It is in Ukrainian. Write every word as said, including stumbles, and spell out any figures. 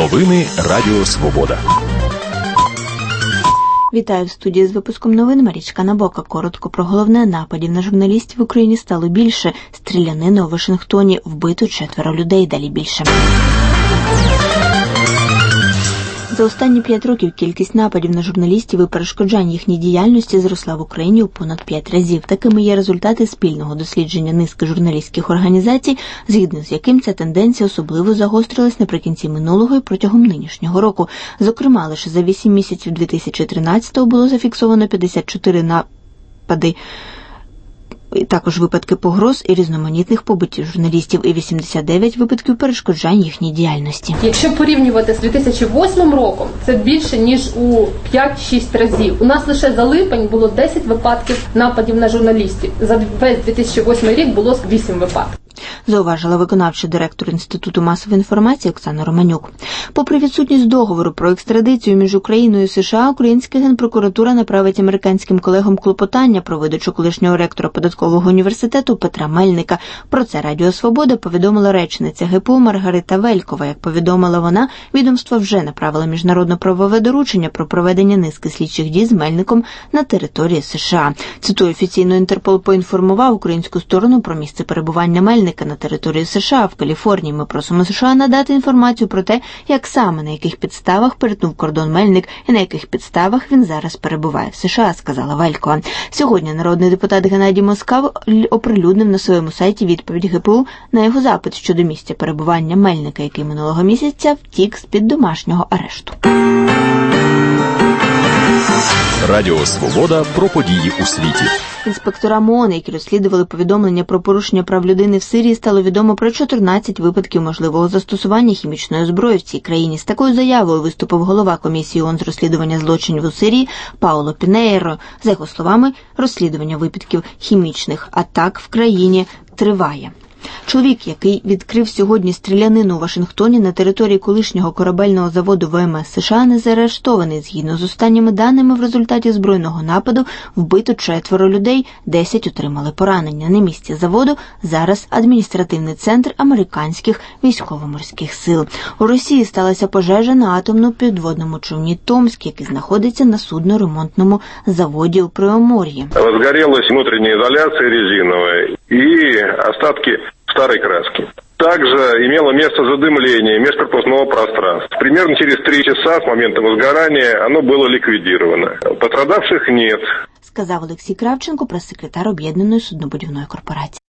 Новини Радіо Свобода. Вітаю в студії з випуском новин Марічка Набока. Коротко про головне: нападів на журналістів в Україні стало більше. Стрілянина у Вашингтоні, вбито четверо людей, далі більше. За останні п'ять років кількість нападів на журналістів і перешкоджань їхній діяльності зросла в Україні у понад п'ять разів. Такими є результати спільного дослідження низки журналістських організацій, згідно з яким ця тенденція особливо загострилась наприкінці минулого і протягом нинішнього року. Зокрема, лише за вісім місяців дві тисячі тринадцятого було зафіксовано п'ятдесят чотири напади, також випадки погроз і різноманітних побиттів журналістів, і вісімдесят дев'ять випадків перешкоджань їхній діяльності. Якщо порівнювати з дві тисячі восьмим роком, це більше, ніж у п'ять-шість разів. У нас лише за липень було десять випадків нападів на журналістів. За весь дві тисячі восьмий рік було вісім випадків. Зауважила виконавчий директор Інституту масової інформації Оксана Романюк. Попри відсутність договору про екстрадицію між Україною і США, українська Генпрокуратура направить американським колегам клопотання про видачу колишнього ректора податкового університету Петра Мельника. Про це Радіо Свобода повідомила речниця ГПУ Маргарита Велькова. Як повідомила вона, відомство вже направило міжнародно-правове доручення про проведення низки слідчих дій з Мельником на території США. Цитую, офіційно Інтерпол поінформував українську сторону про місце перебування Мельника на території США в Каліфорнії. Ми просимо США надати інформацію про те, як саме, на яких підставах перетнув кордон Мельник і на яких підставах він зараз перебуває в США, сказала Велькова. Сьогодні народний депутат Геннадій Москав оприлюднив на своєму сайті відповідь ГПУ на його запит щодо місця перебування Мельника, який минулого місяця втік з-під домашнього арешту. Радіо Свобода про події у світі. Інспекторам ООН, які розслідували повідомлення про порушення прав людини в Сирії, стало відомо про чотирнадцять випадків можливого застосування хімічної зброї в цій країні. З такою заявою виступив голова комісії ООН з розслідування злочинів у Сирії Пауло Пінейро. За його словами, розслідування випадків хімічних атак в країні триває. Чоловік, який відкрив сьогодні стрілянину у Вашингтоні на території колишнього корабельного заводу ВМС США, не заарештований. Згідно з останніми даними, в результаті збройного нападу вбито четверо людей, десять отримали поранення. На місці заводу зараз адміністративний центр американських військово-морських сил. У Росії сталася пожежа на атомному підводному човні «Томськ», який знаходиться на судно-ремонтному заводі у Приомор'ї. Розгорілась внутрішня ізоляція резинова і остатки старой краски. Также имело место задымление межкорпусного пространства. Примерно через три часа с момента возгорания оно было ликвидировано. Пострадавших нет, сказав Олексій Кравченко, прес-секретар Об'єднаної суднобудівної корпорації.